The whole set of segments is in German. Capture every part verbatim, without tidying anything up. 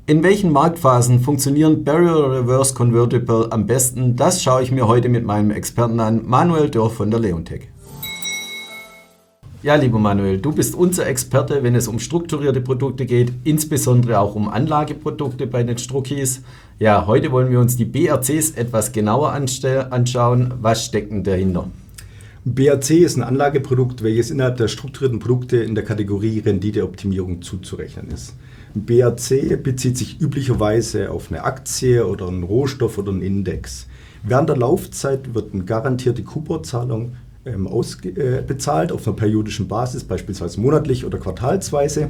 In welchen Marktphasen funktionieren Barrier Reverse Convertible am besten? Das schaue ich mir heute mit meinem Experten an, Manuel Dörr von der Leonteq. Ja, lieber Manuel, du bist unser Experte, wenn es um strukturierte Produkte geht, insbesondere auch um Anlageprodukte bei den Struckis. Ja, heute wollen wir uns die B R Cs etwas genauer anschauen. Was steckt denn dahinter? B R C ist ein Anlageprodukt, welches innerhalb der strukturierten Produkte in der Kategorie Renditeoptimierung zuzurechnen ist. B R C bezieht sich üblicherweise auf eine Aktie oder einen Rohstoff oder einen Index. Während der Laufzeit wird eine garantierte Couponzahlung ähm, ausbezahlt auf einer periodischen Basis, beispielsweise monatlich oder quartalsweise.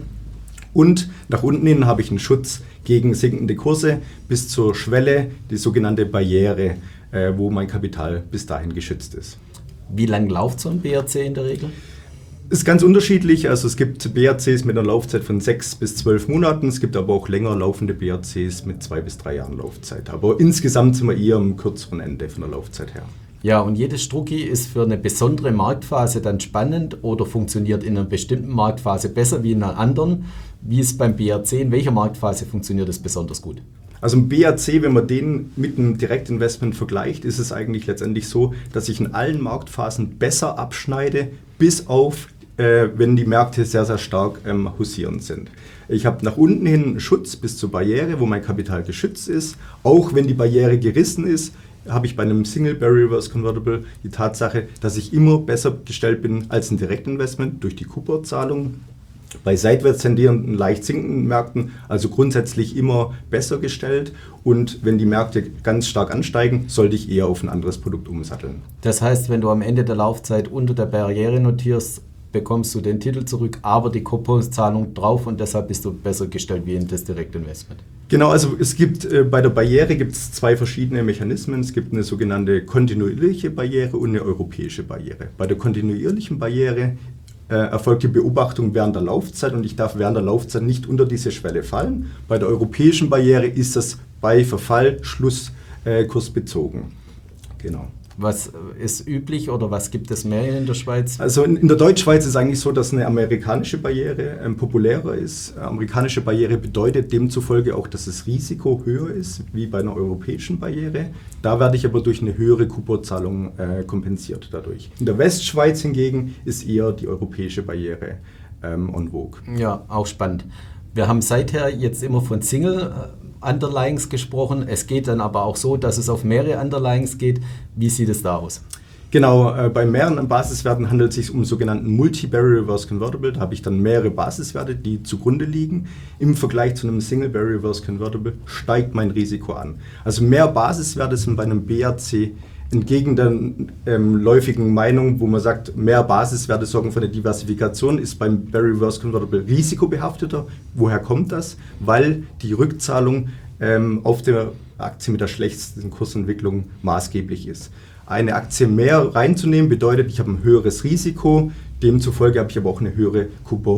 Und nach unten hin habe ich einen Schutz gegen sinkende Kurse bis zur Schwelle, die sogenannte Barriere, äh, wo mein Kapital bis dahin geschützt ist. Wie lange läuft so ein B R C in der Regel? Ist ganz unterschiedlich. Also es gibt B R Cs mit einer Laufzeit von sechs bis zwölf Monaten. Es gibt aber auch länger laufende B R Cs mit zwei bis drei Jahren Laufzeit. Aber insgesamt sind wir eher am kürzeren Ende von der Laufzeit her. Ja, und jedes Strucki ist für eine besondere Marktphase dann spannend oder funktioniert in einer bestimmten Marktphase besser wie in einer anderen. Wie ist beim B R C? In welcher Marktphase funktioniert es besonders gut? Also ein B R C, wenn man den mit einem Direktinvestment vergleicht, ist es eigentlich letztendlich so, dass ich in allen Marktphasen besser abschneide, bis auf, äh, wenn die Märkte sehr, sehr stark ähm, haussierend sind. Ich habe nach unten hin einen Schutz bis zur Barriere, wo mein Kapital geschützt ist. Auch wenn die Barriere gerissen ist, habe ich bei einem Single Barrier Reverse Convertible die Tatsache, dass ich immer besser gestellt bin als ein Direktinvestment durch die Couponzahlung. Bei seitwärts tendierenden, leicht sinkenden Märkten also grundsätzlich immer besser gestellt, und wenn die Märkte ganz stark ansteigen, sollte ich eher auf ein anderes Produkt umsatteln. Das heißt, wenn du am Ende der Laufzeit unter der Barriere notierst, bekommst du den Titel zurück, aber die Couponzahlung drauf, und deshalb bist du besser gestellt wie in das Direktinvestment. Genau, also es gibt äh, bei der Barriere gibt es zwei verschiedene Mechanismen. Es gibt eine sogenannte kontinuierliche Barriere und eine europäische Barriere. Bei der kontinuierlichen Barriere Äh, erfolgt die Beobachtung während der Laufzeit, und ich darf während der Laufzeit nicht unter diese Schwelle fallen. Bei der europäischen Barriere ist das bei Verfall Schlusskurs äh, bezogen. Genau. Was ist üblich oder was gibt es mehr in der Schweiz? Also in, in der Deutschschweiz ist es eigentlich so, dass eine amerikanische Barriere ähm, populärer ist. Amerikanische Barriere bedeutet demzufolge auch, dass das Risiko höher ist wie bei einer europäischen Barriere. Da werde ich aber durch eine höhere Couponzahlung äh, kompensiert dadurch. In der Westschweiz hingegen ist eher die europäische Barriere ähm, en vogue. Ja, auch spannend. Wir haben seither jetzt immer von Single Underlyings gesprochen. Es geht dann aber auch so, dass es auf mehrere Underlyings geht. Wie sieht es da aus? Genau, äh, bei mehreren Basiswerten handelt es sich um sogenannten Multi-Barrier Reverse Convertible. Da habe ich dann mehrere Basiswerte, die zugrunde liegen. Im Vergleich zu einem Single Barrier Reverse Convertible steigt mein Risiko an. Also mehr Basiswerte sind bei einem B R C entgegen der ähm, läufigen Meinung, wo man sagt, mehr Basiswerte sorgen für eine Diversifikation, ist beim Barrier Reverse Convertible risikobehafteter. Woher kommt das? Weil die Rückzahlung ähm, auf der Aktie mit der schlechtesten Kursentwicklung maßgeblich ist. Eine Aktie mehr reinzunehmen bedeutet, ich habe ein höheres Risiko, demzufolge habe ich aber auch eine höhere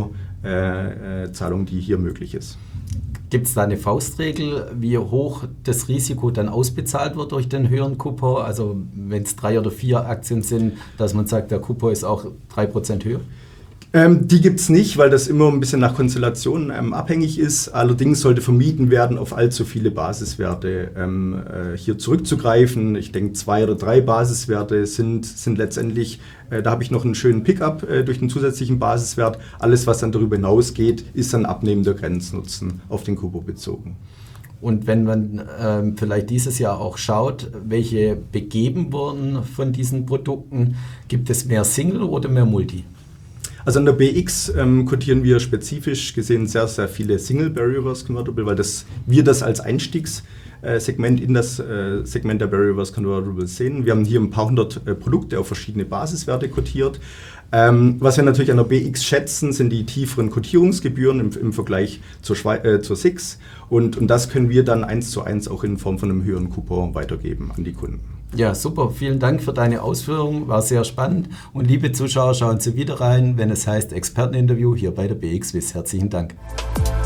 Couponzahlung, die hier möglich ist. Gibt es da eine Faustregel, wie hoch das Risiko dann ausbezahlt wird durch den höheren Coupon? Also wenn es drei oder vier Aktien sind, dass man sagt, der Coupon ist auch drei Prozent höher? Ähm, die gibt es nicht, weil das immer ein bisschen nach Konstellationen ähm, abhängig ist. Allerdings sollte vermieden werden, auf allzu viele Basiswerte ähm, äh, hier zurückzugreifen. Ich denke, zwei oder drei Basiswerte sind, sind letztendlich, äh, da habe ich noch einen schönen Pickup äh, durch den zusätzlichen Basiswert. Alles, was dann darüber hinausgeht, ist dann abnehmender Grenznutzen auf den Coupon bezogen. Und wenn man ähm, vielleicht dieses Jahr auch schaut, welche begeben wurden von diesen Produkten, gibt es mehr Single oder mehr Multi? Also an der B X ähm, quotieren wir spezifisch gesehen sehr, sehr viele Single Barrier Reverse Convertible, weil das, wir das als Einstiegssegment in das äh, Segment der Barrier Reverse Convertible sehen. Wir haben hier ein paar hundert äh, Produkte auf verschiedene Basiswerte quotiert. Ähm, was wir natürlich an der B X schätzen, sind die tieferen Quotierungsgebühren im, im Vergleich zur, Schwe äh, zur S I X, und, und das können wir dann eins zu eins auch in Form von einem höheren Coupon weitergeben an die Kunden. Ja, super. Vielen Dank für deine Ausführungen. War sehr spannend. Und liebe Zuschauer, schauen Sie wieder rein, wenn es heißt Experteninterview hier bei der B X Wiss. Herzlichen Dank.